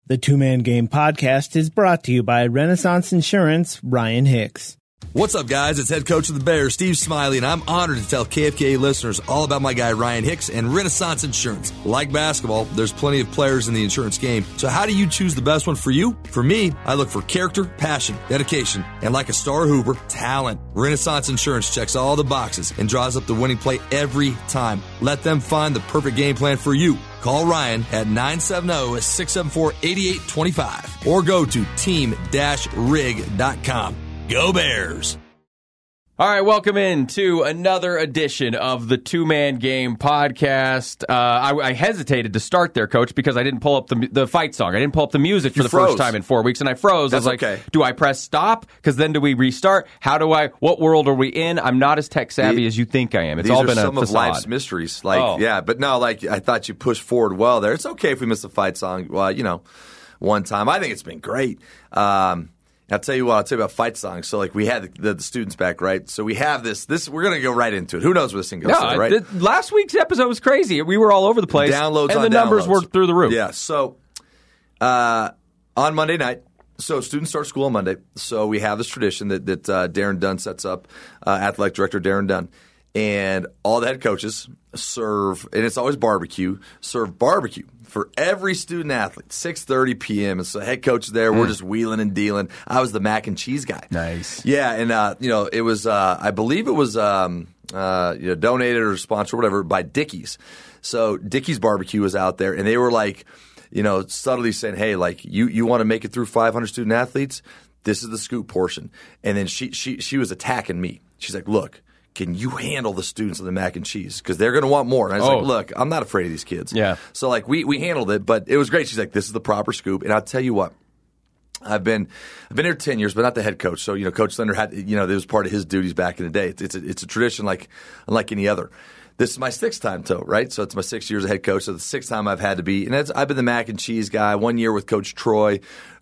The Two Man Game podcast is brought to you by Renaissance Insurance, Ryan Hicks. What's up, guys? It's head coach of the Bears, Steve Smiley, and I'm honored to tell KFKA listeners all about my guy, Ryan Hicks, and Renaissance Insurance. Like basketball, there's plenty of players in the insurance game. So how do you choose the best one for you? For me, I look for character, passion, dedication, and like a star hooper, talent. Renaissance Insurance checks all the boxes and draws up the winning play every time. Let them find the perfect game plan for you. Call Ryan at 970-674-8825 or go to team-rig.com. Go Bears! All right, welcome in to another edition of the Two Man Game podcast. I hesitated to start there, Coach, because I didn't pull up the fight song. I didn't pull up the music for the first time in 4 weeks, and I froze. That's I was like, okay. Do I press stop? Because then do we restart? What world are we in? I'm not as tech savvy as you think I am. It's all been a facade. These are some of life's mysteries. Yeah, but no, I thought you pushed forward well there. It's okay if we miss a fight song, one time. I think it's been great. I'll tell you about fight songs. So, we had the students back, right? So we have this. We're going to go right into it. Who knows where this thing goes, right? Last week's episode was crazy. We were all over the place. Downloads and on the numbers were through the roof. Yeah. So, on Monday night, so students start school on Monday. So we have this tradition that Darren Dunn sets up, athletic director Darren Dunn. And all the head coaches serve, and it's always barbecue, for every student athlete, 6:30 p.m. And so the head coach is there. We're just wheeling and dealing. I was the mac and cheese guy. Nice. Yeah, and it was I believe it was donated or sponsored or whatever by Dickies. So Dickies Barbecue was out there, and they were subtly saying, hey, you want to make it through 500 student athletes? This is the scoop portion. And then she was attacking me. She's like, look, can you handle the students of the mac and cheese? Because they're going to want more. And I was like, look, I'm not afraid of these kids. Yeah. So we handled it, but it was great. She's like, this is the proper scoop. And I'll tell you what, I've been here 10 years, but not the head coach. So, Coach Linder had, it was part of his duties back in the day. It's a tradition unlike any other. This is my sixth time, right? So it's my 6 years as head coach. So the sixth time I've had to be, and I've been the mac and cheese guy. 1 year with Coach Troy.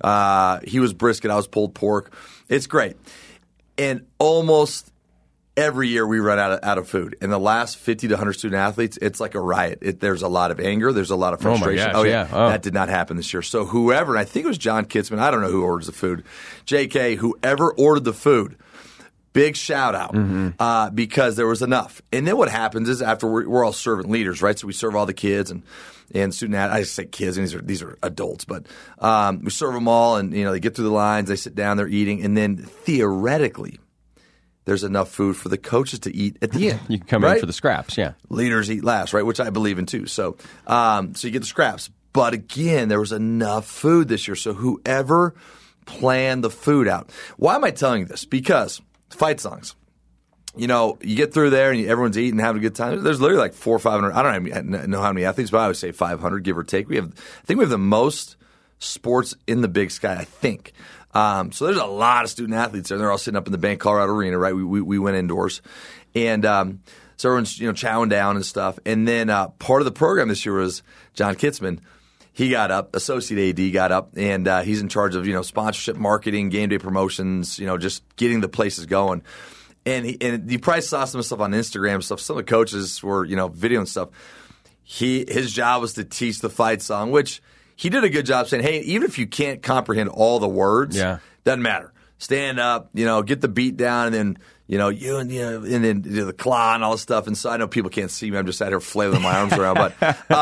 He was brisket. I was pulled pork. It's great. And almost every year we run out of food. In the last 50 to 100 student athletes, it's like a riot. There's a lot of anger. There's a lot of frustration. Oh, my gosh, yeah. That did not happen this year. So whoever, and I think it was John Kitzman, I don't know who orders the food, JK, whoever ordered the food, big shout out because there was enough. And then what happens is after we're all servant leaders, right? So we serve all the kids and student athletes. I just say kids, and these are adults, but we serve them all, and they get through the lines, they sit down, they're eating, and then theoretically, there's enough food for the coaches to eat at the end. You can come in for the scraps, yeah. Leaders eat last, right, which I believe in too. So you get the scraps. But again, there was enough food this year. So whoever planned the food out. Why am I telling you this? Because fight songs. You get through there and everyone's eating and having a good time. There's literally 400 or 500. I don't know how many athletes, but I would say 500, give or take. I think we have the most sports in the Big Sky, I think. So there's a lot of student athletes there. They're all sitting up in the Bank Colorado Arena, right? We went indoors. And so everyone's chowing down and stuff. And then part of the program this year was John Kitzman. He got up, associate AD got up, and he's in charge of sponsorship, marketing, game day promotions, just getting the places going. And you probably saw some of the stuff on Instagram and stuff. Some of the coaches were video and stuff. His job was to teach the fight song, which he did a good job saying, hey, even if you can't comprehend all the words, doesn't matter. Stand up, get the beat down, and then and then the claw and all this stuff. And so I know people can't see me. I'm just sat here flailing my arms around,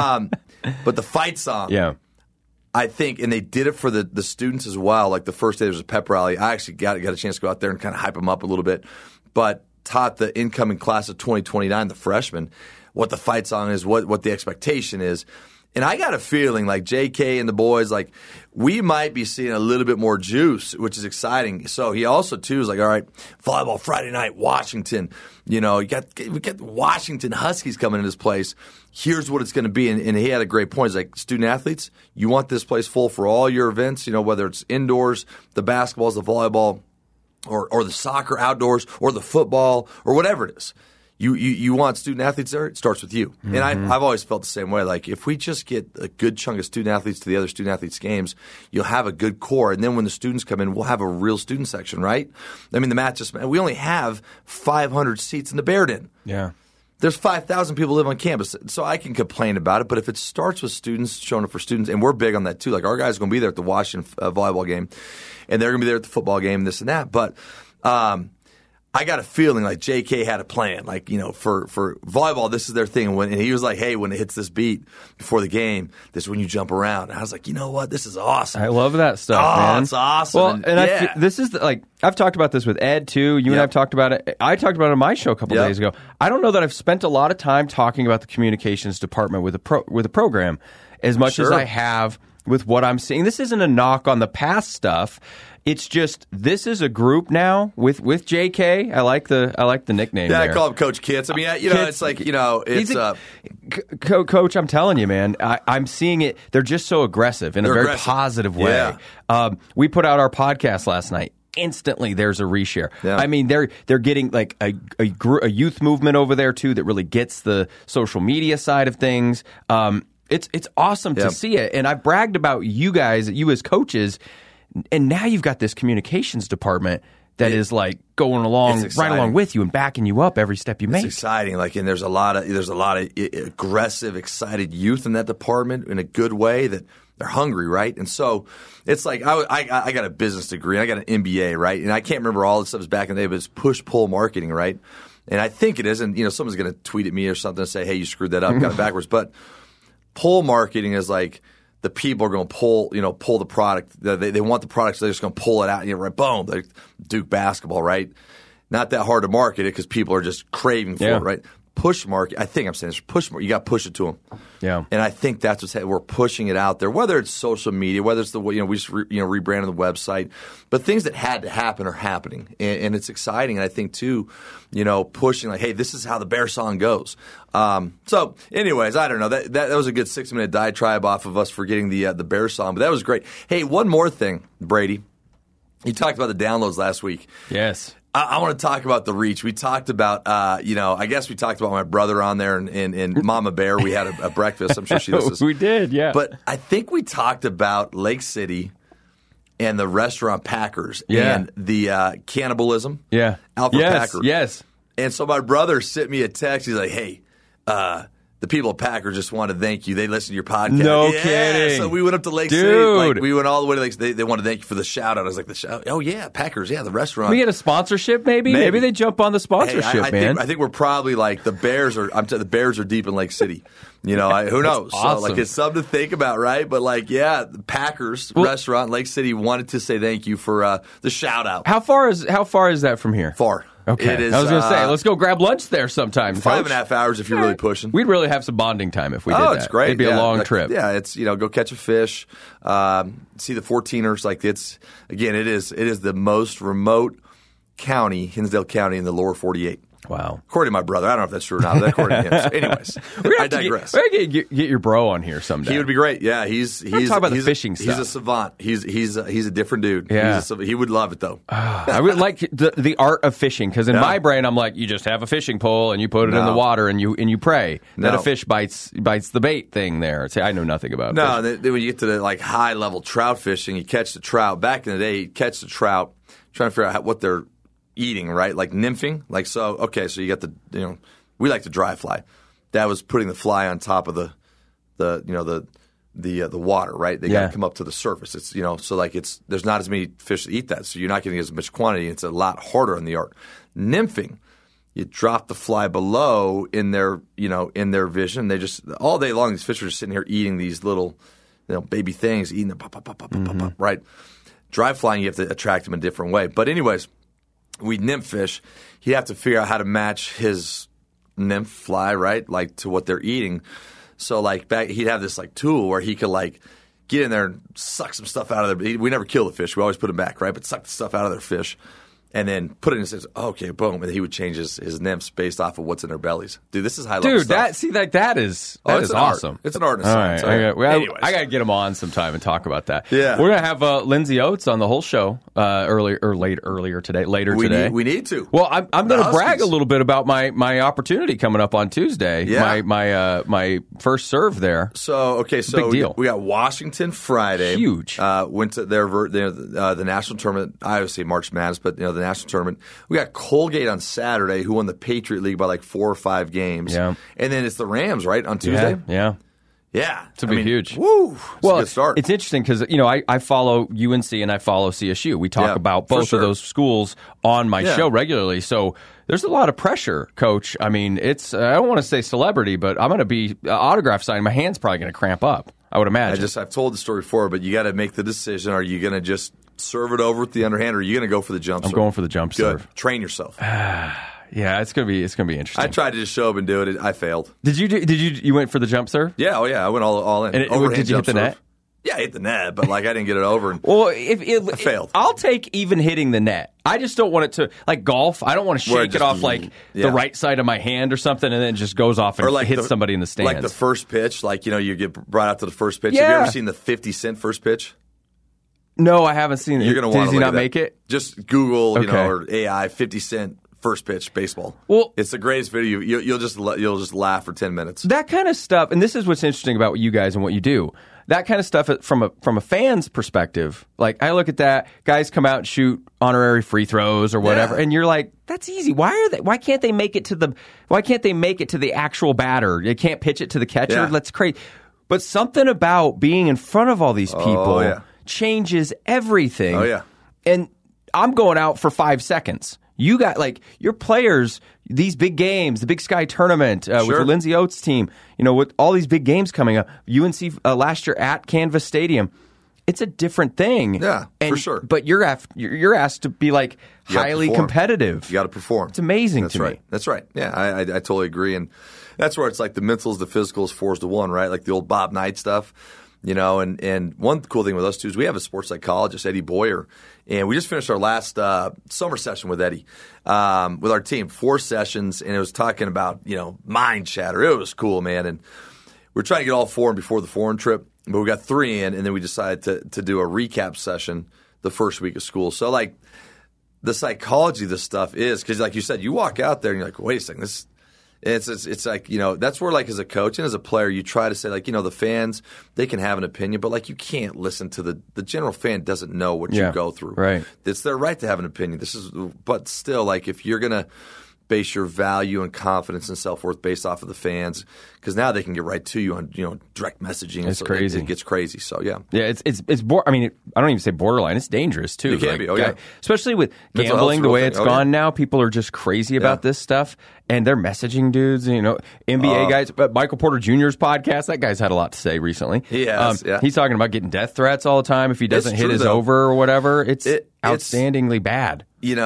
but the fight song, I think, and they did it for the students as well. Like the first day there was a pep rally. I actually got a chance to go out there and kind of hype them up a little bit, but taught the incoming class of 2029, the freshmen, what the fight song is, what the expectation is. And I got a feeling like JK and the boys, we might be seeing a little bit more juice, which is exciting. So he also, too, is all right, volleyball Friday night, Washington. We got Washington Huskies coming into this place. Here's what it's going to be. And he had a great point. He's student athletes, you want this place full for all your events, whether it's indoors, the basketballs, the volleyball, or the soccer outdoors, or the football, or whatever it is. You want student athletes there, it starts with you. Mm-hmm. And I've always felt the same way. If we just get a good chunk of student athletes to the other student athletes' games, you'll have a good core. And then when the students come in, we'll have a real student section, right? I mean, we only have 500 seats in the Bear Den. Yeah. there's 5,000 people live on campus, so I can complain about it. But if it starts with students showing up for students, and we're big on that too, like our guys are going to be there at the Washington volleyball game, and they're going to be there at the football game, this and that. But I got a feeling like JK had a plan. Like, for volleyball, this is their thing. And he was like, hey, when it hits this beat before the game, this is when you jump around. And I was like, you know what? This is awesome. I love that stuff, man. It's awesome. Well, and this is I've talked about this with Ed too. You and I've talked about it. I talked about it on my show a couple days ago. I don't know that I've spent a lot of time talking about the communications department with a program as much as I have with what I'm seeing. This isn't a knock on the past stuff. It's just this is a group now with JK. I like the nickname. Yeah, there. I call him Coach Kits. I mean, it's like it's Coach. I'm telling you, man. I'm seeing it. They're just so aggressive in a very positive way. Yeah. We put out our podcast last night. Instantly, there's a reshare. Yeah. I mean, they're getting like a youth movement over there too that really gets the social media side of things. It's awesome to see it, and I bragged about you guys, you as coaches. And now you've got this communications department that is like going along right along with you and backing you up every step you make. It's exciting. Like, and there's a lot of aggressive, excited youth in that department in a good way that they're hungry, right? And so it's like I got a business degree and I got an MBA, right? And I can't remember all the stuff back in the day, but it's push-pull marketing, right? And I think it is. And someone's going to tweet at me or something and say, "Hey, you screwed that up, got it backwards." But pull marketing is like, the people are going to pull the product. They want the product, so they're just going to pull it out. Right, boom, like Duke basketball, right? Not that hard to market it because people are just craving for it, right? Push market. I think I'm saying this. Push market. You got to push it to them. Yeah. And I think that's what's we're pushing it out there. Whether it's social media, whether it's we just rebranded the website, but things that had to happen are happening, and it's exciting. And I think too, pushing like, hey, this is how the Bear song goes. So, anyways, I don't know. That was a good 6-minute diatribe off of us for getting the Bear song, but that was great. Hey, one more thing, Brady. You talked about the downloads last week. Yes. I want to talk about the reach. We talked about, I guess we talked about my brother on there and Mama Bear. We had a breakfast. I'm sure she listens. We did, yeah. But I think we talked about Lake City and the restaurant Packers and the cannibalism. Yeah. Alpha Packer. Yes. And so my brother sent me a text. He's like, hey, the people at Packers just want to thank you. They listen to your podcast. No kidding. So we went up to Lake City. Like, we went all the way to Lake City. They want to thank you for the shout out. I was like, the shout? Oh, yeah, Packers. Yeah, the restaurant. We get a sponsorship maybe? Maybe they jump on the sponsorship, man. I think we're probably like the Bears are. The Bears are deep in Lake City. Who knows? Awesome. So like it's something to think about, right? But like, the Packers restaurant in Lake City wanted to say thank you for the shout out. How far is that from here? Far. Okay. It is, I was going to say, let's go grab lunch there sometime. 5.5 hours if you're really pushing. We'd really have some bonding time if we did that. Oh, it's great. It'd be a long trip. Yeah, it's go catch a fish, see the 14ers. Like it is the most remote county, Hinsdale County, in the lower 48. Wow. According to my brother. I don't know if that's true or not, but according to him. So anyways, I digress. We're going to get your bro on here someday. He would be great. Yeah, he's talk about the fishing stuff. He's a savant. He's a different dude. Yeah. He would love it, though. I would like the art of fishing, because in my brain, I'm like, you just have a fishing pole and you put it in the water and you pray that a fish bites the bait thing there. See, I know nothing about fish. When you get to the like high level trout fishing, you catch the trout. Back in the day, you catch the trout, trying to figure out what they're eating, right? Like nymphing. Like, so you got the, we like to dry fly. That was putting the fly on top of the water, right? They got to come up to the surface. It's, so like there's not as many fish that eat that. So you're not getting as much quantity. It's a lot harder on the art. Nymphing, you drop the fly below in their vision. They just, all day long, these fish are just sitting here eating these little, baby things, eating them, pop, pop, pop, pop, pop, pop, right? Dry flying, you have to attract them in a different way. But anyways, we nymph fish. He'd have to figure out how to match his nymph fly, right, like to what they're eating. So like he'd have this like tool where he could like get in there and suck some stuff out of there. We never kill the fish. We always put them back, right? But suck the stuff out of their fish and then put it in and says, okay, boom. And he would change his nymphs based off of what's in their bellies. Dude, this is high level stuff. That is awesome. It's an art and all science. Right. I got to get him on sometime and talk about that. Yeah. We're going to have Lindsay Oates on the whole show later today. We need to. Well, I'm going to brag a little bit about my opportunity coming up on Tuesday. Yeah. My first serve there. So big deal. We got Washington Friday. Huge. Went to the national tournament. I would say March Madness, but the the national tournament. We got Colgate on Saturday, who won the Patriot League by like 4 or 5 games. Yeah. And then it's the Rams, right, on Tuesday? Yeah. Yeah. It's going to be huge. Woo. It's a good start. It's interesting because, I follow UNC and I follow CSU. We talk about both of those schools on my show regularly. So there's a lot of pressure, Coach. I mean, it's I don't want to say celebrity, but I'm going to be autograph signing. My hand's probably going to cramp up, I would imagine. I've told the story before, but you got to make the decision. Are you going to just serve it over with the underhand, or are you going to go for the jump serve? I'm going for the jump serve. Good. Train yourself. Yeah, it's gonna be interesting. I tried to just show up and do it. I failed. Did you went for the jump serve? Yeah, I went all in. And did you hit the net? Yeah, I hit the net, but I didn't get it over. Well, I failed. I'll take even hitting the net. I just don't want it to, like golf, I don't want to shake it off the right side of my hand or something and then it just goes off and hits somebody in the stands. Like the first pitch, you get brought out to the first pitch. Yeah. Have you ever seen the 50 Cent first pitch? No, I haven't seen it. You're going to want to Did he not that. make it? Just Google, or AI 50 Cent first pitch baseball. Well, it's the greatest video. You'll just laugh for 10 minutes. That kind of stuff, and this is what's interesting about you guys and what you do. That kind of stuff from a fan's perspective, like I look at that, guys come out and shoot honorary free throws or whatever, and you're like, that's easy. Why can't they make it to the actual batter? They can't pitch it to the catcher. Yeah. That's crazy. But something about being in front of all these people changes everything. Oh yeah. And I'm going out for 5 seconds. You got your players, these big games, the Big Sky tournament with the Lindsey Oates team, with all these big games coming up. UNC last year at Canvas Stadium, it's a different thing. Yeah, for sure. But you're asked to be highly competitive. You got to perform. It's amazing to me. That's right. Yeah, I totally agree, and that's where it's like the mentals, the physicals, 4-to-1, right? Like the old Bob Knight stuff. And one cool thing with us, too, is we have a sports psychologist, Eddie Boyer, and we just finished our last summer session with Eddie, with our team, 4 sessions, and it was talking about, mind chatter. It was cool, man, and we're trying to get all 4 in before the foreign trip, but we got 3 in, and then we decided to do a recap session the first week of school. So, the psychology of this stuff is, because like you said, you walk out there and you're like, wait a second, it's like, that's where, as a coach and as a player, you try to say, the fans, they can have an opinion, but, you can't listen to the general fan doesn't know what you go through. Right. It's their right to have an opinion. But still, if you're going to base your value and confidence and self-worth based off of the fans, because now they can get right to you on direct messaging. It's crazy. It gets crazy. So yeah, it's I mean, I don't even say borderline. It's dangerous too. It can be. Especially with gambling the way it's gone now. People are just crazy about this stuff, and they're messaging dudes. NBA guys. But Michael Porter Jr.'s podcast. That guy's had a lot to say recently. Yes, he's talking about getting death threats all the time if he doesn't hit his over or whatever. It's outstandingly bad.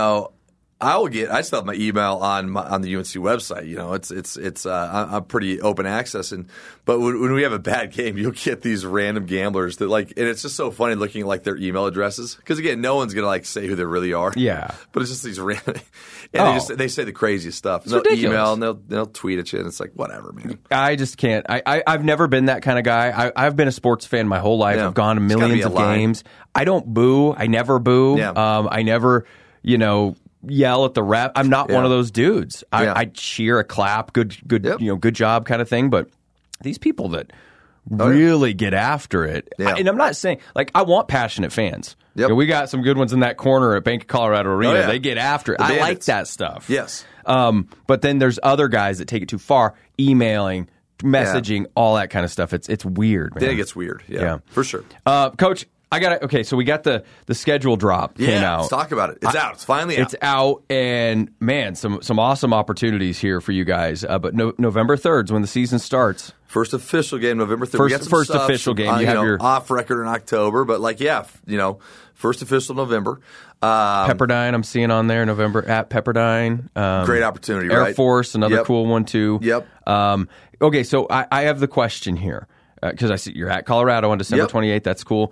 I still have my email on the UNC website. I'm pretty open access, but when we have a bad game, you'll get these random gamblers that and it's just so funny looking at their email addresses, because again, no one's gonna say who they really are. Yeah, but it's just these random, and they say the craziest stuff. They'll email and they'll tweet at you, and it's like, whatever, man. I just can't. I've never been that kind of guy. I've been a sports fan my whole life. I've gone to millions of games. I don't boo. I never boo. Yeah. I never yell at the ref. I'm not one of those dudes. I cheer, a clap, good good job kind of thing. But these people that really get after it, and I'm not saying I want passionate fans. Yep. We got some good ones in that corner at Bank of Colorado Arena. They get after it. I like that stuff. Yes. But then there's other guys that take it too far, emailing, messaging, all that kind of stuff. It's weird, man. Then it gets weird. Yeah, for sure. Coach, so we got the schedule drop came out. Let's talk about it. It's out. It's finally out. It's out, and man, some awesome opportunities here for you guys. But November 3rd is when the season starts. First official game, November 3rd. First official game. You have your off record in October, but first official November. Pepperdine, I'm seeing on there, November at Pepperdine. Great opportunity, Air right? Force, another cool one too. Yep. Okay, so I have the question here. Because I see you're at Colorado on December 28th. That's cool.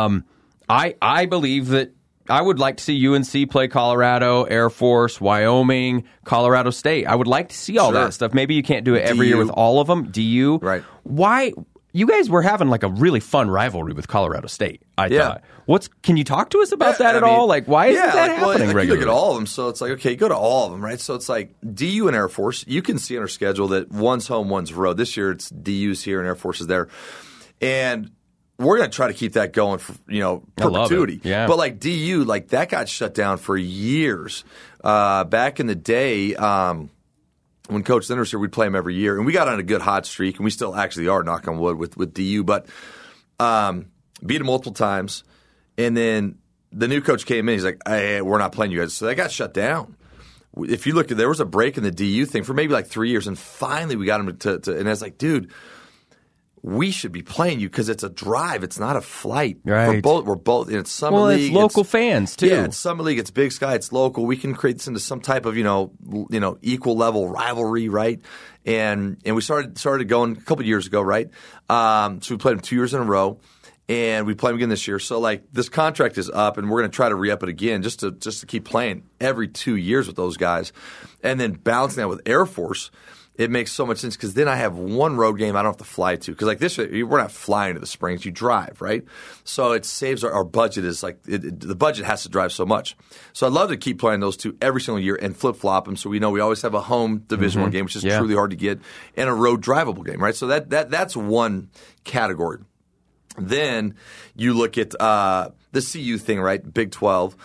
I believe that I would like to see UNC play Colorado, Air Force, Wyoming, Colorado State. I would like to see all that stuff. Maybe you can't do it every year with all of them. DU. Right. Why? You guys were having a really fun rivalry with Colorado State, I thought. Can you talk to us about that at all? Why isn't that happening regularly? You look at all of them, so it's okay, go to all of them, right? So it's DU and Air Force. You can see on our schedule that one's home, one's road. This year it's DU's here and Air Force is there. And we're going to try to keep that going for, perpetuity. Yeah. But like DU, like that got shut down for years. Back in the day, when Coach Linder was here, we'd play him every year. And we got on a good hot streak, and we still actually are, knock on wood, with DU. But beat him multiple times. And then the new coach came in. He's like, hey, we're not playing you guys. So that got shut down. If you look, there was a break in the DU thing for maybe like 3 years. And finally we got him to and I was like, dude, we should be playing you because it's a drive. It's not a flight. Right. We're both. It's summer league. It's local fans too. Yeah, it's summer league. It's Big Sky. It's local. We can create this into some type of equal level rivalry, right? And we started going a couple of years ago, right? So we played them 2 years in a row, and we play them again this year. So like this contract is up, and we're going to try to re-up it again just to keep playing every 2 years with those guys, and then balancing that with Air Force. It makes so much sense because then I have one road game I don't have to fly to. Because like this, we're not flying to the Springs. You drive, right? So it saves our budget. Is like the budget has to drive so much. So I'd love to keep playing those two every single year and flip-flop them so we know we always have a home Division I game, which is truly hard to get, and a road drivable game, right? So that's one category. Then you look at the CU thing, right? Big 12.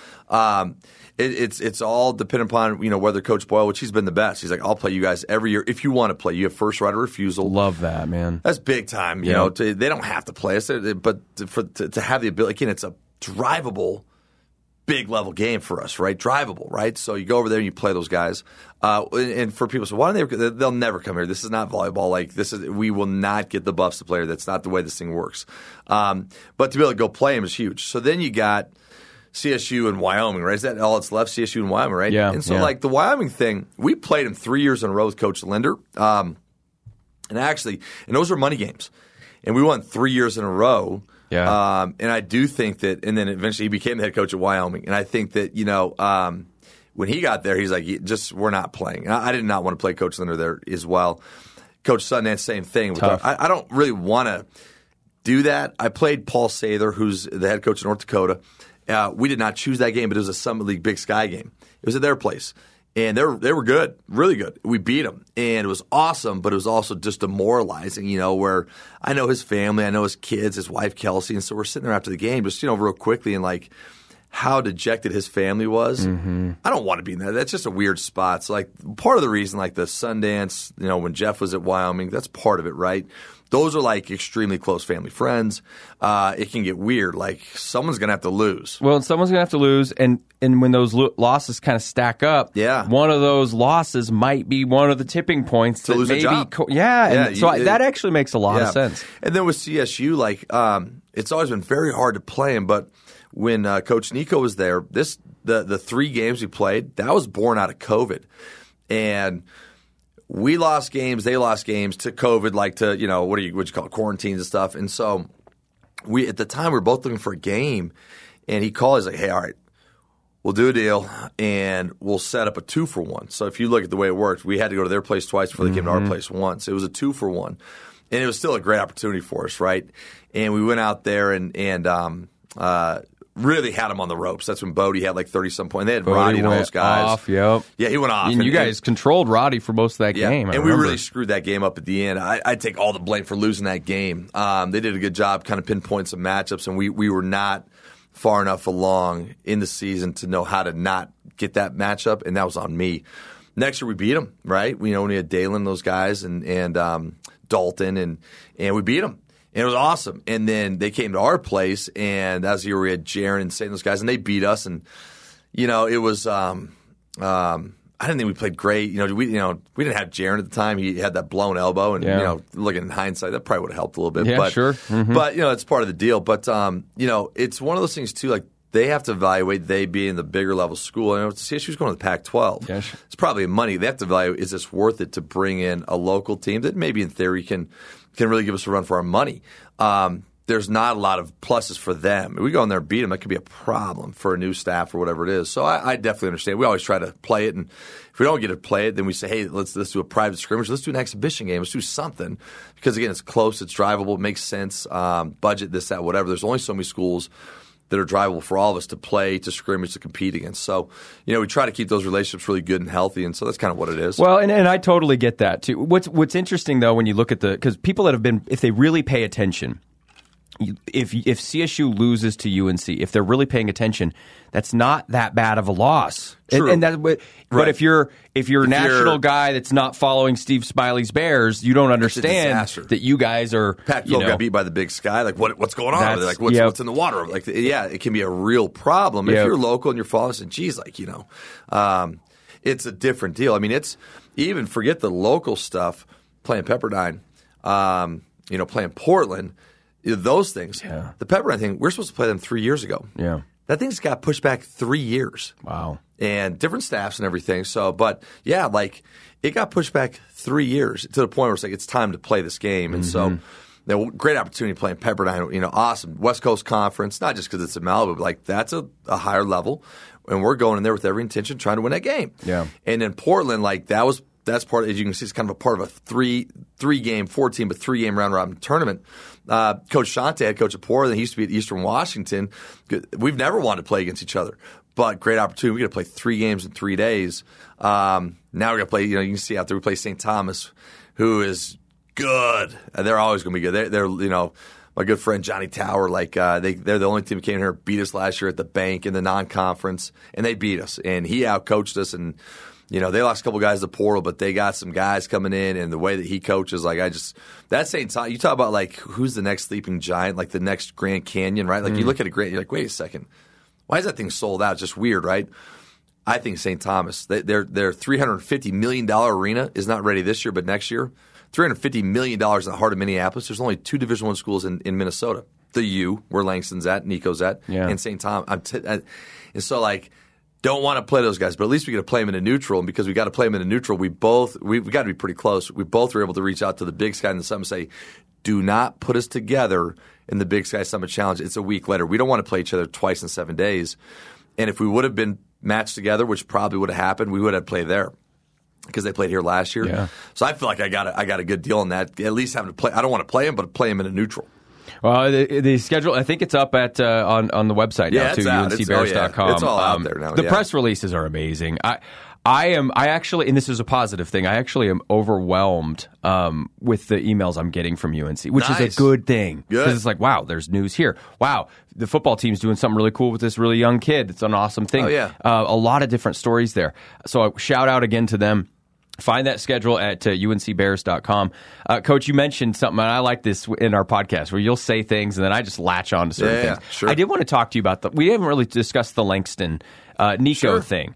It's all dependent upon whether Coach Boyle, which he's been the best. He's like, I'll play you guys every year if you want to play. You have first right of refusal. Love that, man. That's big time. They don't have to play us, but to have the ability. Again, it's a drivable, big level game for us, right? Drivable, right? So you go over there and you play those guys. And for people, so why don't they'll never come here. This is not volleyball. Like we will not get the buffs to play here. That's not the way this thing works. But to be able to go play them is huge. So then you got CSU and Wyoming, right? Is that all that's left? CSU and Wyoming, right? Yeah. And so like the Wyoming thing, we played them 3 years in a row with Coach Linder. And those are money games. And we won 3 years in a row. Yeah. And I do think that, and then eventually he became the head coach at Wyoming. And I think that, when he got there, he's like, we're not playing. And I did not want to play Coach Linder there as well. Coach Sundance, same thing. I don't really want to do that. I played Paul Sather, who's the head coach of North Dakota. We did not choose that game, but it was a Summit League Big Sky game. It was at their place. And they were good, really good. We beat them. And it was awesome, but it was also just demoralizing, where I know his family, I know his kids, his wife, Kelsey. And so we're sitting there after the game just, real quickly and like how dejected his family was. Mm-hmm. I don't want to be in there. That's just a weird spot. So like part of the reason, like the Sundance, when Jeff was at Wyoming, that's part of it, right? Those are like extremely close family friends. It can get weird. Like someone's going to have to lose. Well, someone's going to have to lose, and when those losses kind of stack up, one of those losses might be one of the tipping points to lose a job. That actually makes a lot of sense. And then with CSU, like it's always been very hard to play him. But when Coach Nico was there, the 3 games we played, that was born out of COVID, and we lost games, they lost games to COVID, like to, what you call it, quarantines and stuff. And so at the time, we were both looking for a game. And he called, he's like, hey, all right, we'll do a deal and we'll set up a 2-for-1. So if you look at the way it worked, we had to go to their place twice before they came to our place once. It was a 2-for-1. And it was still a great opportunity for us, right? And we went out there and really had him on the ropes. That's when Bodie had like 30-some points. They had Roddy and all those guys. Off, yep. Yeah, he went off. And you guys controlled Roddy for most of that game. And we really screwed that game up at the end. I take all the blame for losing that game. They did a good job kind of pinpointing some matchups, and we were not far enough along in the season to know how to not get that matchup, and that was on me. Next year we beat them, right? We had Dalen, those guys, and Dalton, and we beat them. And it was awesome. And then they came to our place, and that was the year we had Jaron and St. those guys, and they beat us. And, it was I didn't think we played great. We didn't have Jaron at the time. He had that blown elbow. And, looking in hindsight, that probably would have helped a little bit. Yeah, but, sure. Mm-hmm. But, it's part of the deal. But, it's one of those things, too, like they have to evaluate they being the bigger level school. CSU's going to the Pac-12. Yeah, sure. It's probably money. They have to evaluate, is this worth it to bring in a local team that maybe in theory can really give us a run for our money. There's not a lot of pluses for them. If we go in there and beat them, that could be a problem for a new staff or whatever it is. So I definitely understand. We always try to play it, and if we don't get to play it, then we say, hey, let's do a private scrimmage. Let's do an exhibition game. Let's do something. Because, again, it's close, it's drivable, it makes sense, budget, this, that, whatever. There's only so many schools that are drivable for all of us to play, to scrimmage, to compete against. So, we try to keep those relationships really good and healthy, and so that's kind of what it is. Well, and I totally get that, too. What's interesting, though, when you look at because people that have been, if they really pay attention, if CSU loses to UNC, if they're really paying attention, that's not that bad of a loss. True. But if you're a national guy that's not following Steve Smiley's Bears, you don't understand that you guys are. Pac-12 got beat by the Big Sky. Like what's going on? Like what's in the water? Like it can be a real problem if you're local and you're following. And geez, it's a different deal. I mean, it's even forget the local stuff. Playing Pepperdine, playing Portland. Those things. Yeah. The Pepperdine thing, we're supposed to play them 3 years ago. Yeah. That thing's got pushed back 3 years. Wow. And different staffs and everything. So, but yeah, it got pushed back 3 years to the point where it's time to play this game. And so, great opportunity playing Pepperdine. Awesome West Coast Conference, not just because it's in Malibu, but that's a higher level. And we're going in there with every intention trying to win that game. Yeah. And in Portland, that's part of, as you can see, it's kind of a part of a three-game, 4-team, but 3-game round-robin tournament. Coach Shante, head coach of Portland, he used to be at Eastern Washington. We've never wanted to play against each other, but great opportunity. We got to play 3 games in 3 days. Now we got to play. You can see out there we play St. Thomas, who is good. They're always going to be good. They're my good friend Johnny Tower. They're the only team who came here, beat us last year at the bank in the non-conference, and they beat us. And he outcoached us and. They lost a couple guys to the portal, but they got some guys coming in, and the way that he coaches, that's St. Thomas. You talk about who's the next sleeping giant, the next Grand Canyon, right? You look at a Grand, you're like, wait a second, why is that thing sold out? It's just weird, right? I think St. Thomas, their $350 million arena is not ready this year, but next year, $350 million in the heart of Minneapolis. There's only 2 Division I schools in Minnesota, the U, where Langston's at, Nico's at, and St. Thomas. And so don't want to play those guys, but at least we got to play them in a neutral. And because we got to play them in a neutral, we've got to be pretty close. We both were able to reach out to the Big Sky and the Summit and say, do not put us together in the Big Sky Summit Challenge. It's a week later. We don't want to play each other twice in 7 days. And if we would have been matched together, which probably would have happened, we would have played there because they played here last year. Yeah. So I feel like I got a good deal on that. At least having to play. I don't want to play them, but play them in a neutral. Well, the schedule, I think it's up at on the website now, too, uncbears.com. It's all out there now. The press releases are amazing. I actually, and this is a positive thing, I actually am overwhelmed with the emails I'm getting from UNC, which is a good thing. Because it's like, wow, there's news here. Wow, the football team's doing something really cool with this really young kid. It's an awesome thing. Oh, yeah. A lot of different stories there. So shout out again to them. Find that schedule at uncbears.com. Coach, you mentioned something, and I like this in our podcast, where you'll say things, and then I just latch on to certain things. Sure. I did want to talk to you about we haven't really discussed the Langston Nico thing.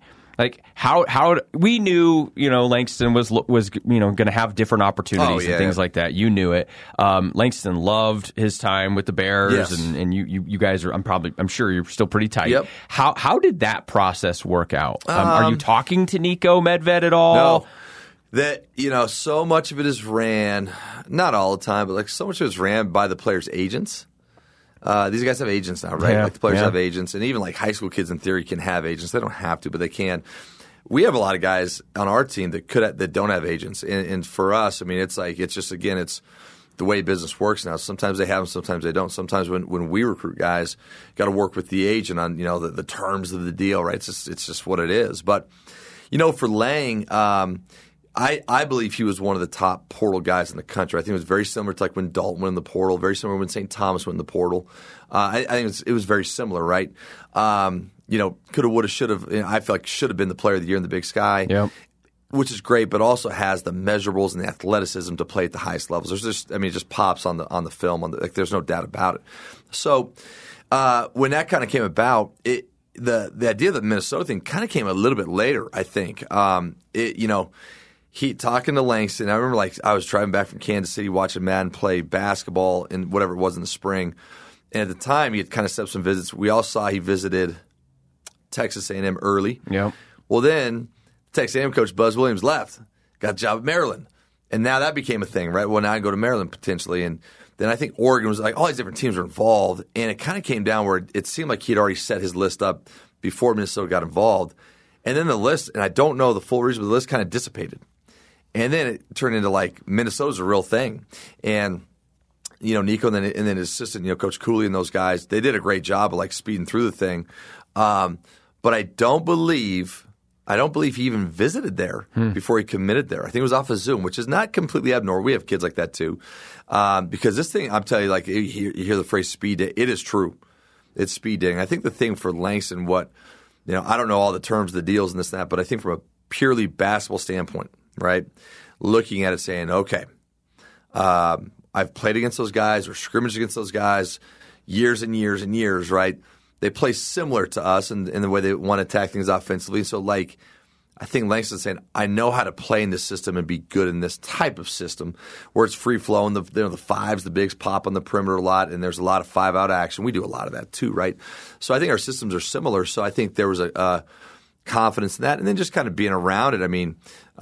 How we knew, Langston was going to have different opportunities and things like that. You knew it. Langston loved his time with the Bears, and you guys are. I'm sure you're still pretty tight. Yep. How did that process work out? Are you talking to Nico Medved at all? No. That, so much of it is ran, not all the time, but so much of it is ran by the players' agents. These guys have agents now, right? Yeah, the players have agents, and even high school kids in theory can have agents. They don't have to, but they can. We have a lot of guys on our team that don't have agents, and for us, it's just it's the way business works now. Sometimes they have them, sometimes they don't. Sometimes when we recruit guys, got to work with the agent on the terms of the deal, right? It's just what it is. But for Lang. I believe he was one of the top portal guys in the country. I think it was very similar to when Dalton went in the portal, very similar when St. Thomas went in the portal. I think it was very similar, right? Coulda, woulda, shoulda. I feel like should have been the player of the year in the Big Sky, which is great, but also has the measurables and the athleticism to play at the highest levels. There's it just pops on the film. There's no doubt about it. So when that kind of came about, the idea of the Minnesota thing kind of came a little bit later, I think. He talking to Langston. I remember I was driving back from Kansas City watching Madden play basketball in whatever it was in the spring. And at the time, he had kind of set up some visits. We all saw he visited Texas A&M early. Yeah. Well, then Texas A&M coach Buzz Williams left, got a job at Maryland. And now that became a thing, right? Well, now I go to Maryland potentially. And then I think Oregon was all these different teams were involved. And it kind of came down where it seemed like he'd already set his list up before Minnesota got involved. And then the list, and I don't know the full reason, but the list kind of dissipated. And then it turned into Minnesota's a real thing. And, Nico and then his assistant, Coach Cooley and those guys, they did a great job of speeding through the thing. But I don't believe I don't believe he even visited there before he committed there. I think it was off of Zoom, which is not completely abnormal. We have kids like that too. Because this thing, I'm telling you, like you hear the phrase speed dating. It is true. It's speed dating. I think the thing for Langston, I don't know all the terms, the deals and this and that, but I think from a purely basketball standpoint, right, looking at it saying, okay, I've played against those guys or scrimmaged against those guys years and years and years, right? They play similar to us in the way they want to attack things offensively. So, like, I think Langston's saying, I know how to play in this system and be good in this type of system where it's free-flowing. The fives, the bigs pop on the perimeter a lot, and there's a lot of five-out action. We do a lot of that too, right? So I think our systems are similar. So I think there was a confidence in that. And then just kind of being around it. I mean,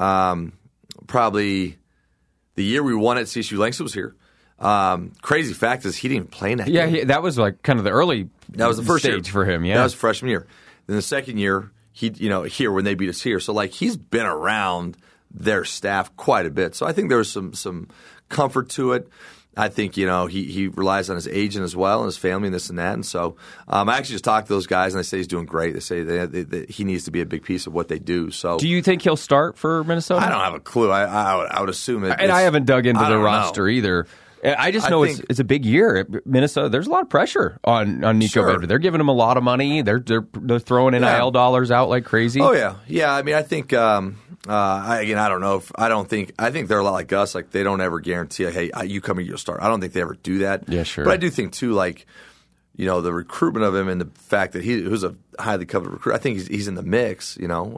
probably the year we won at CSU, Langston was here. Crazy fact is he didn't even play in that game. That was like kind of the early that was the first stage year for him. Yeah, that was freshman year. Then the second year, here when they beat us here. So like he's been around their staff quite a bit. So I think there was some comfort to it. I think he relies on his agent as well and his family and this and that. And so I actually just talked to those guys and they say he's doing great. They say that he needs to be a big piece of what they do. So do you think he'll start for Minnesota? I don't have a clue. I would assume it. And I haven't dug into the roster either. I just know it's a big year at Minnesota. There's a lot of pressure on Nico Bedford. They're giving him a lot of money. They're throwing NIL dollars out like crazy. Oh yeah. I mean, I think I don't know. I think they're a lot like us. Like they don't ever guarantee, hey, you come here, you'll start. I don't think they ever do that. Yeah, sure. But I do think too, like the recruitment of him and the fact that he was a highly coveted recruit. I think he's in the mix.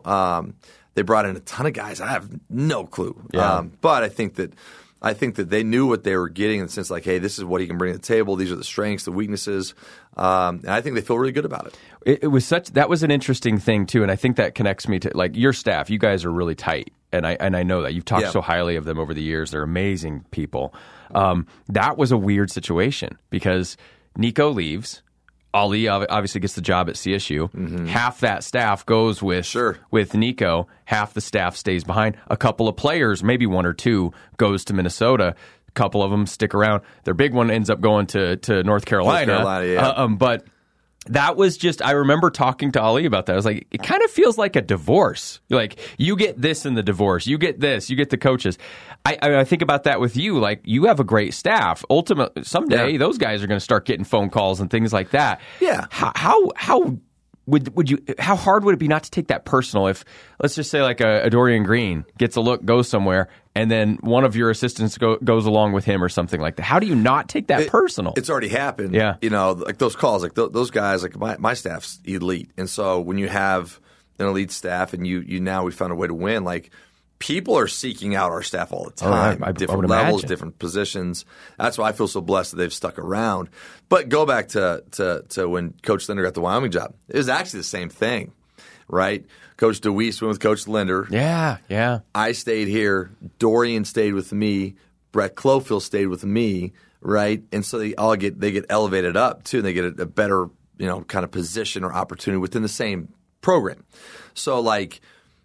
They brought in a ton of guys. I have no clue. Yeah. But I think that they knew what they were getting in the sense like, hey, this is what he can bring to the table. These are the strengths, the weaknesses. And I think they feel really good about it. That was an interesting thing too. And I think that connects me to like your staff. You guys are really tight. And I know that you've talked so highly of them over the years. They're amazing people. That was a weird situation because Nico leaves. Ali obviously gets the job at CSU. Mm-hmm. Half that staff goes with Nico. Half the staff stays behind. A couple of players, maybe one or two, goes to Minnesota. A couple of them stick around. Their big one ends up going to North Carolina. But that was just, I remember talking to Ali about that. I was like, it kind of feels like a divorce. Like, you get this in the divorce. You get this. You get the coaches. I think about that with you. Like, you have a great staff. Ultimately, someday, those guys are going to start getting phone calls and things like that. Yeah. How hard would it be not to take that personal? If, let's just say, like a Dorian Green gets a look, goes somewhere, and then one of your assistants goes along with him or something like that. How do you not take that personal? It's already happened. Yeah. Like those calls, like those guys, like my staff's elite. And so when you have an elite staff and you now we found a way to win, like people are seeking out our staff all the time. Different levels, different positions. That's why I feel so blessed that they've stuck around. But go back to when Coach Linder got the Wyoming job. It was actually the same thing, right? Coach DeWeese went with Coach Linder. Yeah. I stayed here. Dorian stayed with me. Brett Clofield stayed with me, right? And so they get elevated up too, and they get a better kind of position or opportunity within the same program. So like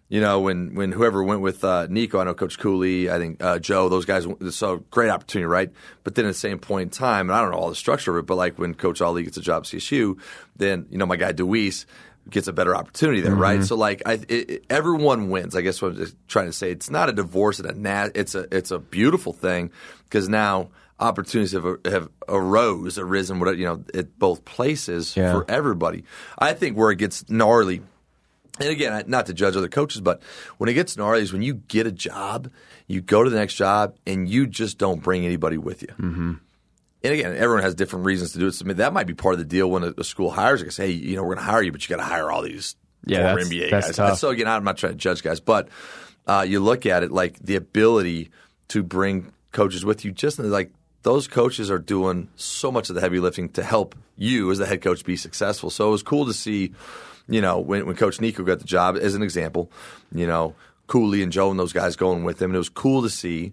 when whoever went with Nico, I know Coach Cooley, I think Joe, those guys. So great opportunity, right? But then at the same point in time, and I don't know all the structure of it, but like when Coach Ali gets a job at CSU, then my guy DeWeese gets a better opportunity there, right? So like everyone wins. I guess what I'm just trying to say, it's not a divorce it's a beautiful thing because now opportunities have arisen, at both places for everybody. I think where it gets gnarly, and again, not to judge other coaches, but when it gets gnarly is when you get a job, you go to the next job, and you just don't bring anybody with you. Mm-hmm. And again, everyone has different reasons to do it. So that might be part of the deal when a school hires. Like, say, we're going to hire you, but you got to hire all these former NBA guys. Tough. So again, I'm not trying to judge guys, but you look at it like the ability to bring coaches with you. Just like those coaches are doing so much of the heavy lifting to help you as the head coach be successful. So it was cool to see. When Coach Nico got the job, as an example, Cooley and Joe and those guys going with him, and it was cool to see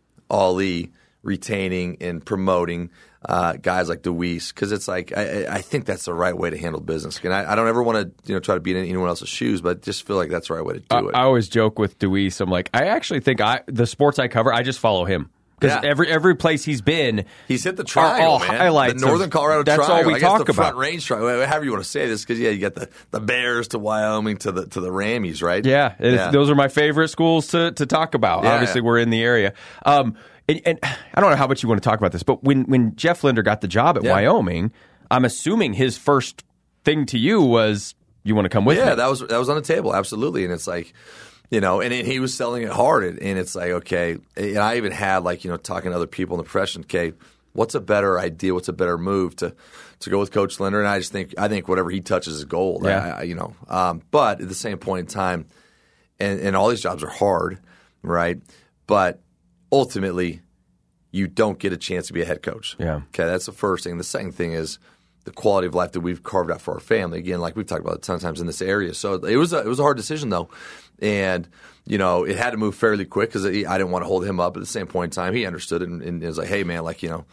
Ali retaining and promoting guys like DeWeese because it's like I think that's the right way to handle business. And I don't ever want to try to be in anyone else's shoes, but just feel like that's the right way to do it. I always joke with DeWeese. I'm like, I actually think the sports I cover, I just follow him. Because every place he's been, he's hit the triangle, man. Highlights the Northern Colorado that's Triangle. All we talk the about. Front Range Triangle, however you want to say this, because you got the Bears to Wyoming to the Rammies, right? Yeah, those are my favorite schools to talk about. Yeah, Obviously, we're in the area. And I don't know how much you want to talk about this, but when Jeff Linder got the job at Wyoming, I'm assuming his first thing to you was, you want to come with me? Yeah, that was on the table, absolutely. And it's like, and he was selling it hard, and it's like, okay. And I even had talking to other people in the profession. Okay, what's a better idea? What's a better move to go with Coach Linder? And I think whatever he touches is gold. Yeah. But at the same point in time, and all these jobs are hard, right? But ultimately, you don't get a chance to be a head coach. Yeah. Okay, that's the first thing. The second thing is the quality of life that we've carved out for our family. Again, like we've talked about a ton of times in this area. So it was a hard decision, though. And, it had to move fairly quick because I didn't want to hold him up. At the same point in time, he understood it and was like, hey, man,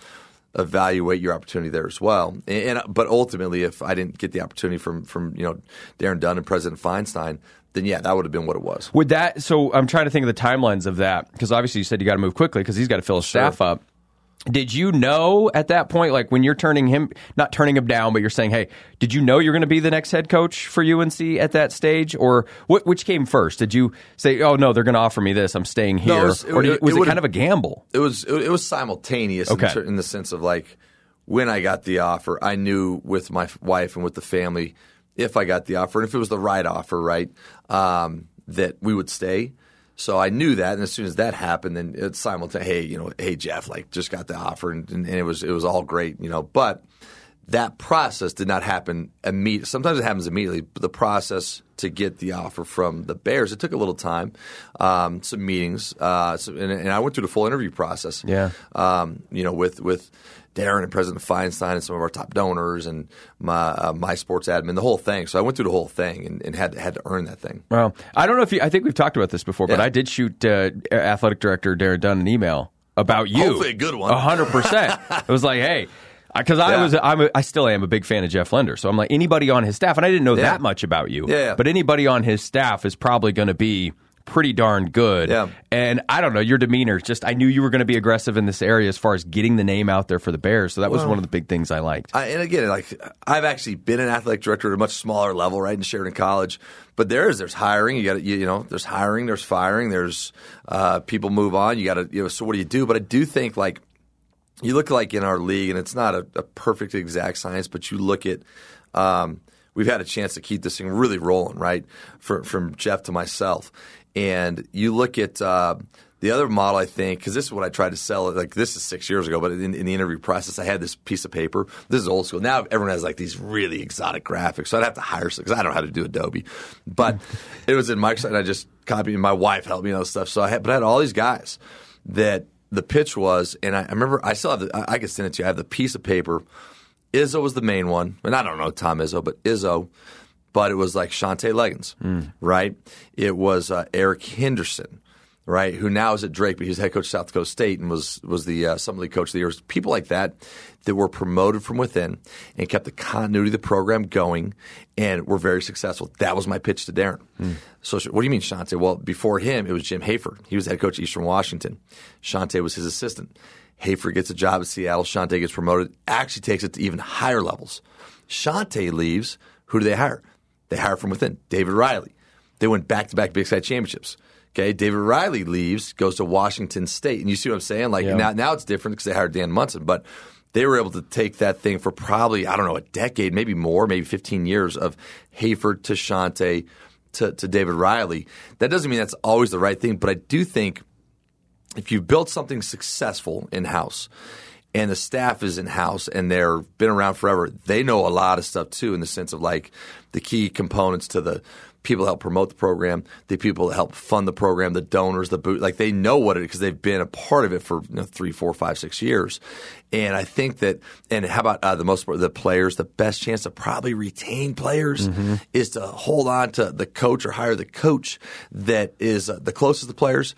evaluate your opportunity there as well. But ultimately, if I didn't get the opportunity from Darren Dunn and President Feinstein, then that would have been what it was. So I'm trying to think of the timelines of that, because obviously you said you got to move quickly because he's got to fill his staff up. Did you know at that point, like when you're not turning him down, but you're saying, hey, did you know you're going to be the next head coach for UNC at that stage? Or which came first? Did you say, oh, no, they're going to offer me this, I'm staying here? No, was it kind of a gamble? It was simultaneous in the sense of when I got the offer, I knew with my wife and with the family, if I got the offer, and if it was the right offer, right, that we would stay. So I knew that, and as soon as that happened, then it's simultaneous. Hey, Jeff, just got the offer, and it was all great, But that process did not happen immediately. Sometimes it happens immediately, but the process to get the offer from the Bears, it took a little time, some meetings, and I went through the full interview process. Yeah. With Darren and President Feinstein and some of our top donors and my sports admin, the whole thing. So I went through the whole thing and had to earn that thing. Well, I don't know if I think we've talked about this before, but I did shoot athletic director Darren Dunn an email about you. Hopefully a good one. 100%. It was like, hey, because I still am a big fan of Jeff Linder. So I'm like, anybody on his staff, and I didn't know that much about you, but anybody on his staff is probably going to be pretty darn good. Yeah. And I don't know, your demeanor, I knew you were going to be aggressive in this area as far as getting the name out there for the Bears. So that was one of the big things I liked. And again, I've actually been an athletic director at a much smaller level, right, in Sheridan College. But there's hiring. There's hiring, there's firing, there's people move on. You got to, so what do you do? But I do think you look in our league, and it's not a perfect exact science, but you look at we've had a chance to keep this thing really rolling, right, from Jeff to myself. And you look at the other model, I think, because this is what I tried to sell. This is 6 years ago, but in the interview process, I had this piece of paper. This is old school. Now everyone has these really exotic graphics, so I'd have to hire because I don't know how to do Adobe. But it was in Microsoft, and I just copied. And my wife helped me and stuff. So I had all these guys that the pitch was, and I remember I still have I can send it to you. I have the piece of paper. Izzo was the main one, and I don't know Tom Izzo, but Izzo. But it was Shante Leggins, right? It was Eric Henderson, right? Who now is at Drake, but he was head coach of South Dakota State and was the Summit League coach of the year. People like that were promoted from within and kept the continuity of the program going and were very successful. That was my pitch to Darren. So what do you mean, Shante? Well, before him, it was Jim Hayford. He was head coach of Eastern Washington. Shante was his assistant. Hayford gets a job at Seattle. Shante gets promoted, actually takes it to even higher levels. Shante leaves. Who do they hire? They hire from within. David Riley. They went back-to-back Big Sky championships. Okay, David Riley leaves, goes to Washington State. And you see what I'm saying? Now it's different because they hired Dan Munson. But they were able to take that thing for probably, a decade, maybe more, maybe 15 years of Hayford to Shante to David Riley. That doesn't mean that's always the right thing. But I do think if you've built something successful in-house and the staff is in-house and they've been around forever, they know a lot of stuff too in the sense of the key components to the people that help promote the program, the people that help fund the program, the donors, the boot. They know what it is because they've been a part of it for 3, 4, 5, 6 years. And I think that – and how about the players? The best chance to probably retain players is to hold on to the coach or hire the coach that is the closest to players.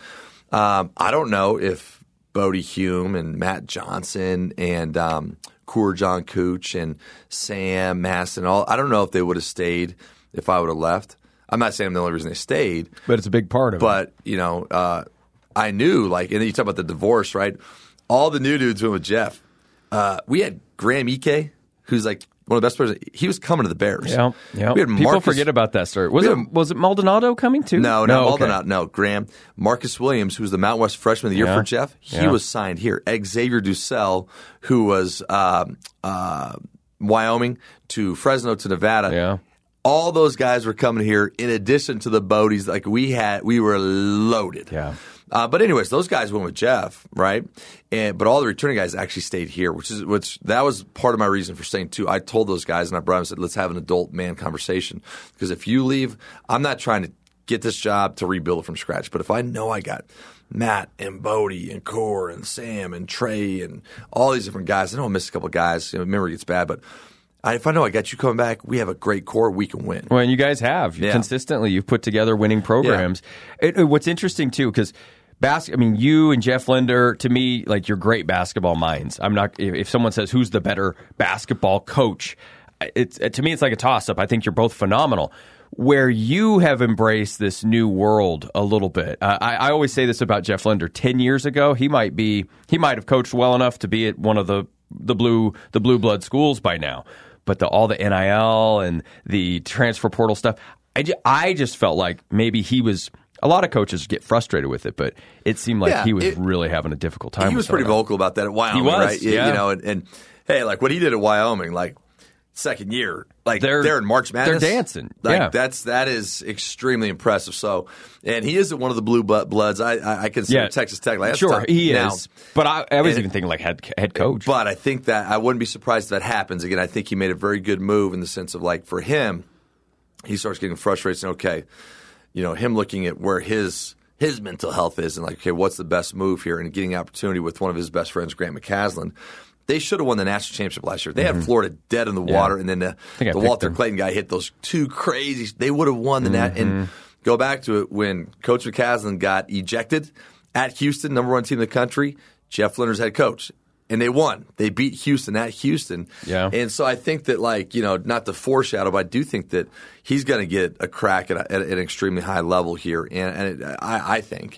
I don't know if Bodie Hume and Matt Johnson and Coor John Cooch and Sam Maston, I don't know if they would have stayed if I would have left. I'm not saying I'm the only reason they stayed. But it's a big part of it. But, I knew, like, and then you talk about the divorce, right? All the new dudes went with Jeff. We had Graham Ike, who's like one of the best players. He was coming to the Bears. Yeah. We had People forget about that story. Was it Maldonado coming too? No, Maldonado. Okay. No, Graham. Marcus Williams, who's the Mountain West Freshman of the Year for Jeff, he was signed here. Xavier Dussel, who was Wyoming to Fresno to Nevada. Yeah. All those guys were coming here in addition to the Bodies. Like we were loaded. Yeah. But anyways, those guys went with Jeff, right? But all the returning guys actually stayed here, which that was part of my reason for staying too. I told those guys and I brought them and said, let's have an adult man conversation. Because if you leave, I'm not trying to get this job to rebuild it from scratch. But if I know I got Matt and Bodie and Core and Sam and Trey and all these different guys, I know I missed a couple of guys. Memory gets bad, but if I know I got you coming back, we have a great core, we can win. Well, and you guys have. Consistently. You've put together winning programs. Yeah. What's interesting, too, because you and Jeff Linder, to me, like, you're great basketball minds. I'm not. If someone says who's the better basketball coach, to me it's like a toss-up. I think you're both phenomenal. Where you have embraced this new world a little bit. I always say this about Jeff Linder. 10 years ago, he might have coached well enough to be at one of the blue blood schools by now. But all the NIL and the transfer portal stuff, I just felt like maybe he was. A lot of coaches get frustrated with it, but it seemed like he was really having a difficult time. He was pretty vocal about that at Wyoming, right? Yeah. And hey, like what he did at Wyoming, like second year, like they're in March Madness, they're dancing. Like that is extremely impressive. So, and he isn't one of the blue bloods. I consider Texas Tech. Like, sure, he is. But I was even thinking like head coach. But I think that I wouldn't be surprised if that happens again. I think he made a very good move in the sense of like for him, he starts getting frustrated. Saying, okay. Him looking at where his mental health is and like, okay, what's the best move here? And getting opportunity with one of his best friends, Grant McCaslin. They should have won the national championship last year. They had Florida dead in the water, and then the Walter Clayton guy hit those two crazy. They would have won the net. And go back to it when Coach McCaslin got ejected at Houston, number one team in the country. Jeff Linder's head coach. And they won. They beat Houston at Houston. Yeah. And so I think that, like, not to foreshadow, but I do think that he's going to get a crack at an extremely high level here. And I think.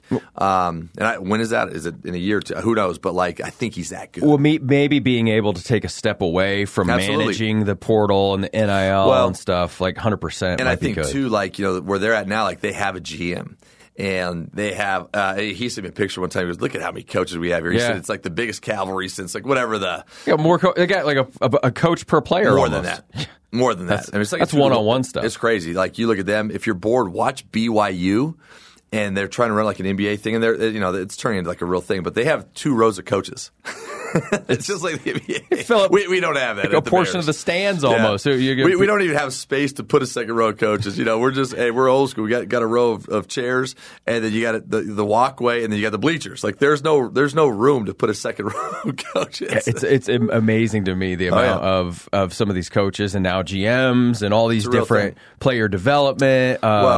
When is that? Is it in a year or two? Who knows? But, like, I think he's that good. Well, maybe being able to take a step away from managing the portal and the NIL and stuff, like 100%. And I think, too, like, where they're at now, like, they have a GM. And they have he sent me a picture one time. He goes, look at how many coaches we have here. He said it's like the biggest cavalry since like whatever the they got like a coach per player. More almost. than that. More than that. It's like that's one-on-one stuff. It's crazy. Like you look at them. If you're bored, watch BYU. And they're trying to run like an NBA thing, and they're it's turning into like a real thing. But they have 2 rows of coaches. It's just like the NBA. We don't have that. Like a portion of the stands almost. Yeah. We don't even have space to put a second row of coaches. We're just we're old school. We got a row of chairs, and then you got the walkway, and then you got the bleachers. Like there's no room to put a second row of coaches. It's amazing to me the amount of some of these coaches and now GMs and all these different player development,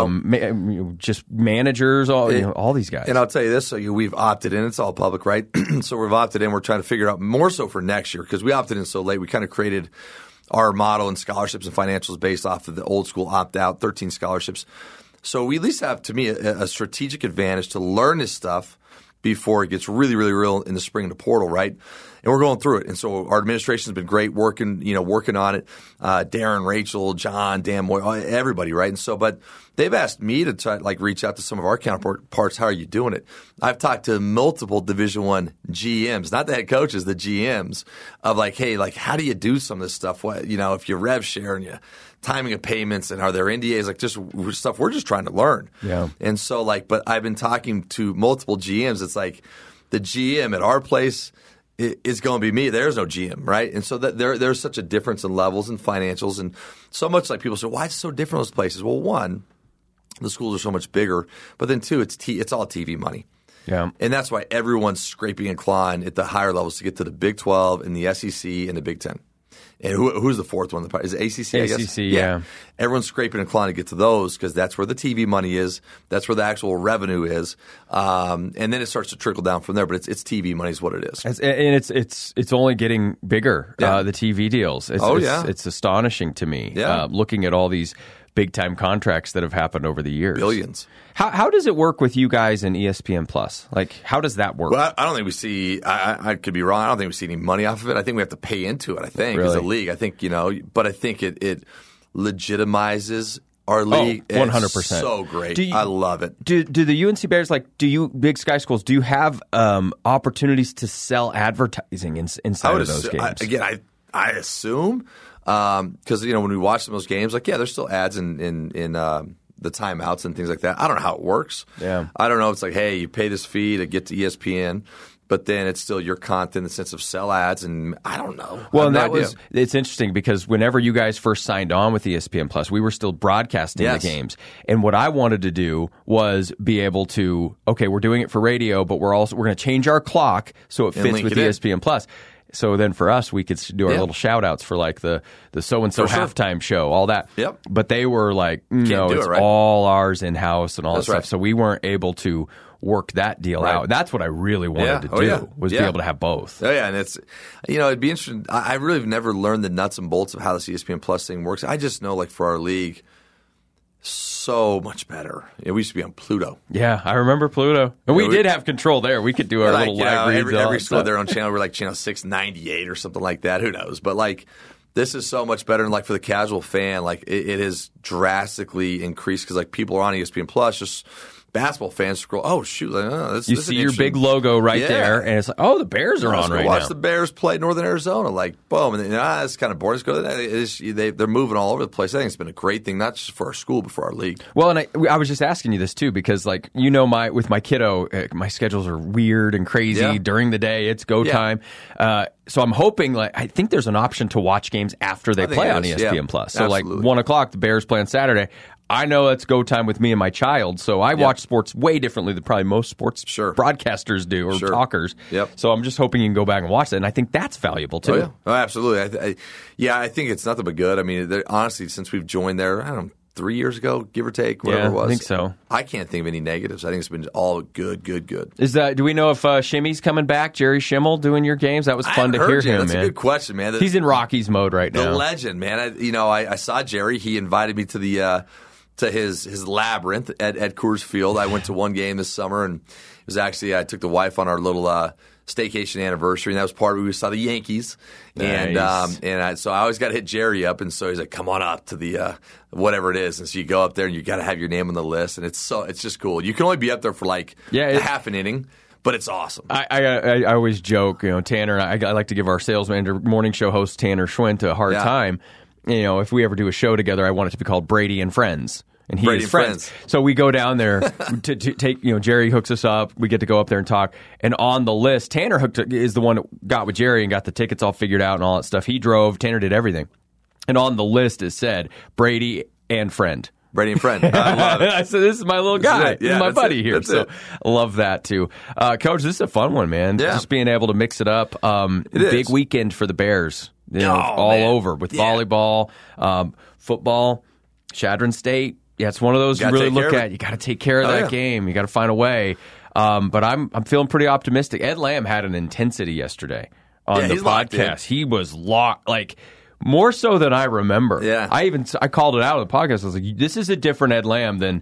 just managers. All these guys. And I'll tell you this, so we've opted in. It's all public, right? So we've opted in. We're trying to figure out more so for next year because we opted in so late. We kind of created our model and scholarships and financials based off of the old school opt-out, 13 scholarships. So we at least have, to me, a strategic advantage to learn this stuff before it gets really, really real in the spring in the portal, right? And we're going through it. And so our administration's been great working on it. Darren, Rachel, John, Dan Moy, everybody, right? And so, but they've asked me to try reach out to some of our counterparts. How are you doing it? I've talked to multiple Division I GMs, not the head coaches, the GMs of like, hey, like, how do you do some of this stuff? What, if you rev share and you timing of payments and are there NDAs, like just stuff we're just trying to learn. Yeah. And so but I've been talking to multiple GMs. It's like the GM at our place is going to be me. There's no GM, right? And so that there's such a difference in levels and financials, and so much like people say, why is it so different in those places? Well, one, the schools are so much bigger, but then two, it's all TV money. Yeah. And that's why everyone's scraping and clawing at the higher levels to get to the Big 12 and the SEC and the Big 10. And who's the fourth one? Is it ACC, I guess? ACC, yeah. Everyone's scraping and clawing to get to those because that's where the TV money is. That's where the actual revenue is. And then it starts to trickle down from there. But it's TV money is what it is. And it's only getting bigger, the TV deals. It's astonishing to me looking at all these big-time contracts that have happened over the years. Billions. How does it work with you guys in ESPN Plus? Like, how does that work? Well, I don't think we see. I could be wrong. I don't think we see any money off of it. I think we have to pay into it. I think as a league. I think but I think it legitimizes our league. 100%. It's so great. I love it. Do the UNC Bears, Big Sky Schools, do you have opportunities to sell advertising inside of those games? I assume because when we watch some of those games, there's still ads in the timeouts and things like that. I don't know how it works. Yeah. I don't know. It's like, hey, you pay this fee to get to ESPN, but then it's still your content in the sense of sell ads, and I don't know. Well, it's interesting because whenever you guys first signed on with ESPN Plus, we were still broadcasting the games. And what I wanted to do was be able to, we're doing it for radio, but we're going to change our clock so it fits with ESPN Plus. So then for us, we could do our little shout-outs for the so-and-so halftime show, all that. Yep. But they were like, no, it's all ours in-house and all that stuff. Right. So we weren't able to work that deal out. That's what I really wanted to do was be able to have both. Oh, yeah, and it's, it'd be interesting. I really have never learned the nuts and bolts of how this ESPN Plus thing works. I just know, for our league, so much better. We used to be on Pluto. Yeah, I remember Pluto. And we did have control there. We could do our little live reads. Every school had their own channel. We're channel 698 or something like that. Who knows? But this is so much better. And for the casual fan, it has drastically increased because people are on ESPN Plus just basketball fans scroll. Oh shoot! You see your big logo right there, and it's the Bears are on right now. Watch the Bears play Northern Arizona. Boom, and it's kind of boring. They're moving all over the place. I think it's been a great thing, not just for our school, but for our league. Well, and I was just asking you this too because, with my kiddo, my schedules are weird and crazy during the day. It's go time. So I'm hoping, I think there's an option to watch games after they play on ESPN Plus. So absolutely. 1 o'clock, the Bears play on Saturday. I know that's go time with me and my child, so I watch sports way differently than probably most sports broadcasters do or talkers. Yep. So I'm just hoping you can go back and watch that, and I think that's valuable too. Oh, yeah. Oh, absolutely. I think it's nothing but good. I mean, honestly, since we've joined there, I don't know, 3 years ago, give or take, whatever it was. I think so. I can't think of any negatives. I think it's been all good. Do we know if Shimmy's coming back? Jerry Schimmel doing your games? That was fun to hear him, That's a good question, man. He's in Rockies mode right now. The legend, man. I saw Jerry. He invited me to the to his labyrinth at Coors Field. I went to one game this summer, and it was actually I took the wife on our little staycation anniversary, and that was part of it. We saw the Yankees, nice. So I always got to hit Jerry up, and so he's like, "Come on up to the whatever it is," and so you go up there, and you got to have your name on the list, and it's just cool. You can only be up there for half an inning. But it's awesome. I always joke, Tanner. I like to give our sales manager, morning show host Tanner Schwint a hard time. If we ever do a show together, I want it to be called Brady and Friends. And he is friends. So we go down there to take, Jerry hooks us up. We get to go up there and talk. And on the list, Tanner is the one that got with Jerry and got the tickets all figured out and all that stuff. He drove. Tanner did everything. And on the list it said Brady and Friend. Brady and Friend. I love it. I said, this is my little guy. Yeah, my buddy here. So I love that too. Coach, this is a fun one, man. Yeah. Just being able to mix it up. Big weekend for the Bears. Over with volleyball, football, Chadron State. Yeah, it's one of those you really look at. You got to take care of that game. You got to find a way. But I'm feeling pretty optimistic. Ed Lamb had an intensity yesterday on the podcast. He was locked, more so than I remember. Yeah. I called it out on the podcast. I was like, this is a different Ed Lamb than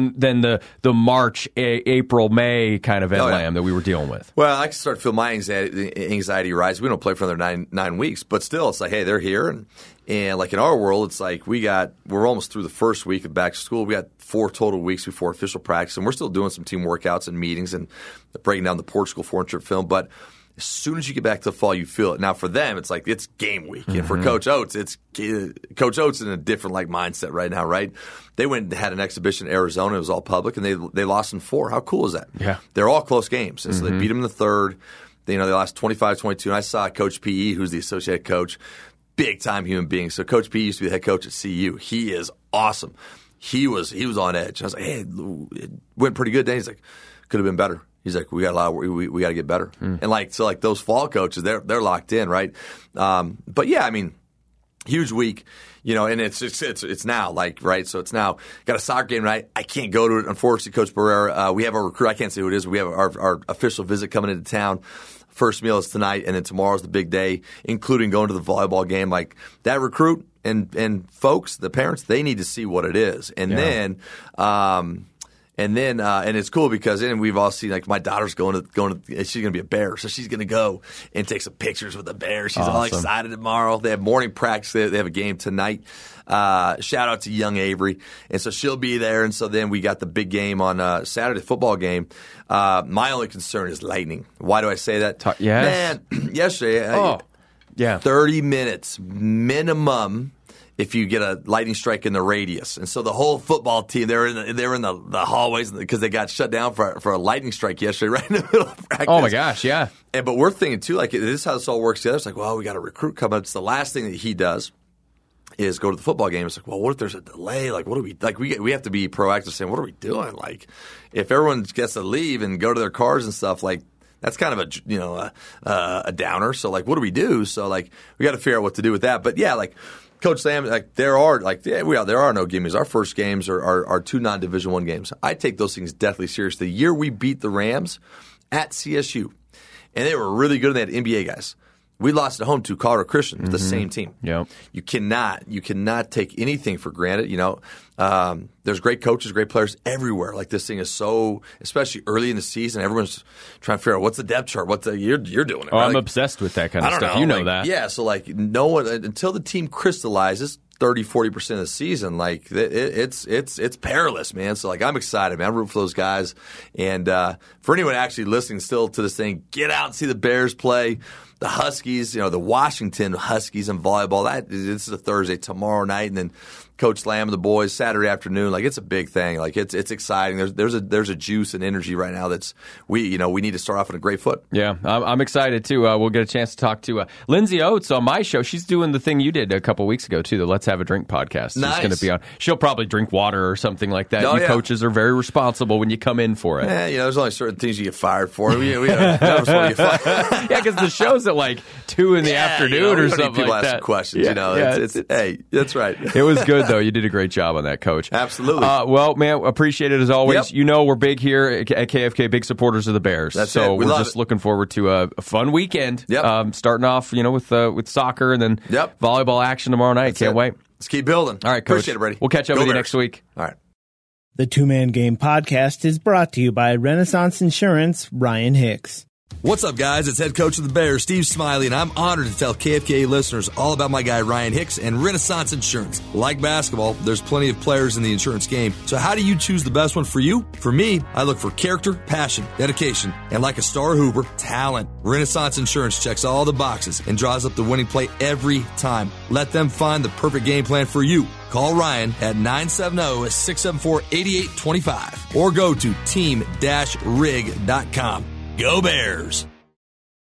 the March, April, May kind of Ed Lamb that we were dealing with. Well, I can start to feel my anxiety rise. We don't play for another nine weeks, but still, it's like, hey, they're here, and in our world, it's like we're almost through the first week of back to school. We got 4 total weeks before official practice, and we're still doing some team workouts and meetings and breaking down the Portugal 4-trip film, but as soon as you get back to the fall, you feel it. Now, for them, it's it's game week. And for Coach Oates, Coach Oates in a different mindset right now, right? They went and had an exhibition in Arizona. It was all public, and they lost in 4. How cool is that? Yeah. They're all close games. And so they beat them in the third. They lost 25-22. And I saw Coach P.E., who's the associate coach, big-time human being. So Coach P.E. used to be the head coach at CU. He is awesome. He was on edge. I was like, hey, it went pretty good. Then he's like, could have been better. He's like, we got a lot. We got to get better. And those fall coaches, they're locked in, right? But yeah, I mean, huge week, and it's now right. So it's now got a soccer game tonight. I can't go to it, unfortunately, Coach Barrera. We have a recruit. I can't say who it is. We have our official visit coming into town. First meal is tonight, and then tomorrow's the big day, including going to the volleyball game. That recruit, and folks, the parents, they need to see what it is. And then it's cool because then we've all seen, like, my daughter's going to she's going to be a Bear, so she's going to go and take some pictures with the Bear. She's all excited tomorrow. They have morning practice. They have a game tonight. Shout out to young Avery. And so she'll be there. And so then we got the big game on Saturday, football game. My only concern is lightning. Why do I say that? Yes. Man, yesterday, 30 minutes minimum if you get a lightning strike in the radius. And so the whole football team, they were in the hallways because they got shut down for a lightning strike yesterday right in the middle of practice. Oh, my gosh, yeah. But we're thinking, too, like, this is how this all works together. It's like, well, we got a recruit coming up. It's the last thing that he does is go to the football game. It's like, well, what if there's a delay? Like, what do we – like, we have to be proactive saying, what are we doing? Like, if everyone gets to leave and go to their cars and stuff, like, that's kind of a downer. So, like, what do we do? So, like, we got to figure out what to do with that. But, yeah, like – Coach Sam, like, there are no gimmies. Our first games are 2 non-Division I games. I take those things deathly serious. The year we beat the Rams at CSU, and they were really good, and they had NBA guys. We lost at home to Colorado Christian, the same team. Yep. You cannot take anything for granted. You know, there's great coaches, great players everywhere. Like, this thing is so, especially early in the season, everyone's trying to figure out what's the depth chart. You're doing it. Oh, right? I'm obsessed with that kind of stuff. You know that. Yeah. So, like, no one until the team crystallizes 30-40% of the season, like, it's perilous, man. So, like, I'm excited, man. I'm rooting for those guys. And for anyone actually listening still to this thing, get out and see the Bears play. The Huskies, the Washington Huskies in volleyball. This is a Thursday, tomorrow night, and then Coach Lamb and the boys Saturday afternoon. Like, it's a big thing. Like, it's exciting. There's a juice and energy right now that's we need to start off on a great foot. Yeah, I'm excited too. We'll get a chance to talk to Lindsay Oates on my show. She's doing the thing you did a couple weeks ago too, the Let's Have a Drink podcast. Nice. She's going to be on. She'll probably drink water or something like that. Coaches are very responsible when you come in for it. Yeah, there's only certain things you get fired for. We never saw you fired. Yeah, because the show's at like 2 in the afternoon or something people like that. Asking questions. Hey, that's right. It was good though. You did a great job on that, Coach. Absolutely. Well, man, appreciate it as always. Yep. We're big here at KFK, big supporters of the Bears. That's so it. We're just looking forward to a fun weekend. Yep. Starting off, with soccer and then volleyball action tomorrow night. Can't wait. Let's keep building. All right, Coach. Appreciate it, Brady. We'll catch up with you next week. All right. The Two-Man Game podcast is brought to you by Renaissance Insurance, Ryan Hicks. What's up, guys? It's head coach of the Bears, Steve Smiley, and I'm honored to tell KFKA listeners all about my guy, Ryan Hicks, and Renaissance Insurance. Like basketball, there's plenty of players in the insurance game. So how do you choose the best one for you? For me, I look for character, passion, dedication, and like a star Hoover, talent. Renaissance Insurance checks all the boxes and draws up the winning play every time. Let them find the perfect game plan for you. Call Ryan at 970-674-8825 or go to team-rig.com. Go Bears!